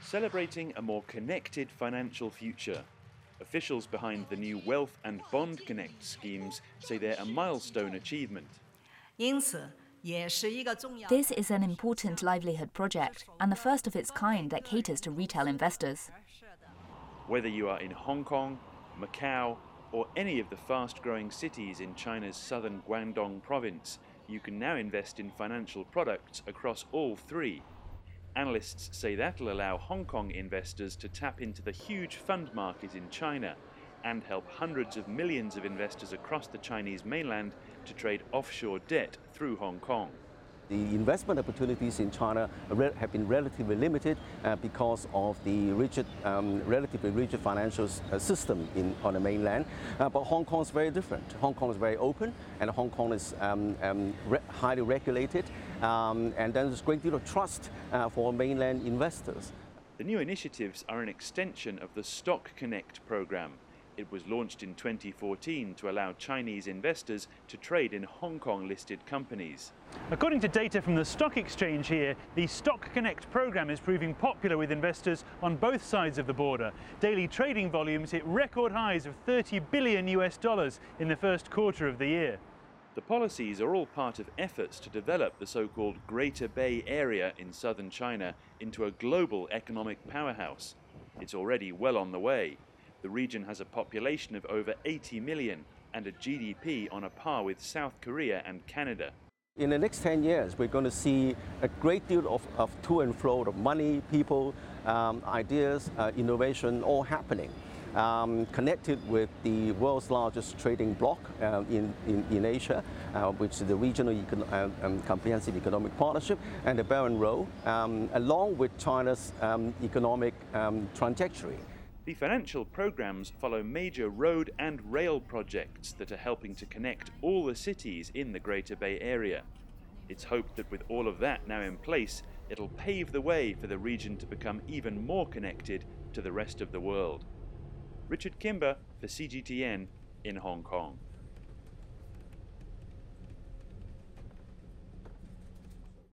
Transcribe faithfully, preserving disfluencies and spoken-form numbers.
celebrating a more connected financial future. Officials behind the new Wealth and Bond Connect schemes say they're a milestone achievement. This is an important livelihood project and the first of its kind that caters to retail investors. Whether you are in Hong Kong, Macau, or any of the fast-growing cities in China's southern Guangdong province, you can now invest in financial products across all three. Analysts say that'll allow Hong Kong investors to tap into the huge fund market in China and help hundreds of millions of investors across the Chinese mainland to trade offshore debt through Hong Kong. The investment opportunities in China have been relatively limited uh, because of the rigid, um, relatively rigid financial uh, system in, on the mainland. Uh, but Hong Kong is very different. Hong Kong is very open, and Hong Kong is um, um, re highly regulated, um, and then there's a great deal of trust uh, for mainland investors. The new initiatives are an extension of the Stock Connect program. It was launched in twenty fourteen to allow Chinese investors to trade in Hong Kong-listed companies. According to data from the stock exchange here, the Stock Connect program is proving popular with investors on both sides of the border. Daily trading volumes hit record highs of thirty billion U S dollars in the first quarter of the year. The policies are all part of efforts to develop the so-called Greater Bay Area in southern China into a global economic powerhouse. It's already well on the way. The region has a population of over eighty million and a G D P on a par with South Korea and Canada. In the next ten years, we're going to see a great deal of, of to and fro of money, people, um, ideas, uh, innovation all happening, um, connected with the world's largest trading bloc uh, in, in, in Asia, uh, which is the Regional Econ uh, um, Comprehensive Economic Partnership and the Belt and Road, um, along with China's um, economic um, trajectory. The financial programs follow major road and rail projects that are helping to connect all the cities in the Greater Bay Area. It's hoped that with all of that now in place, it'll pave the way for the region to become even more connected to the rest of the world. Richard Kimber for C G T N in Hong Kong.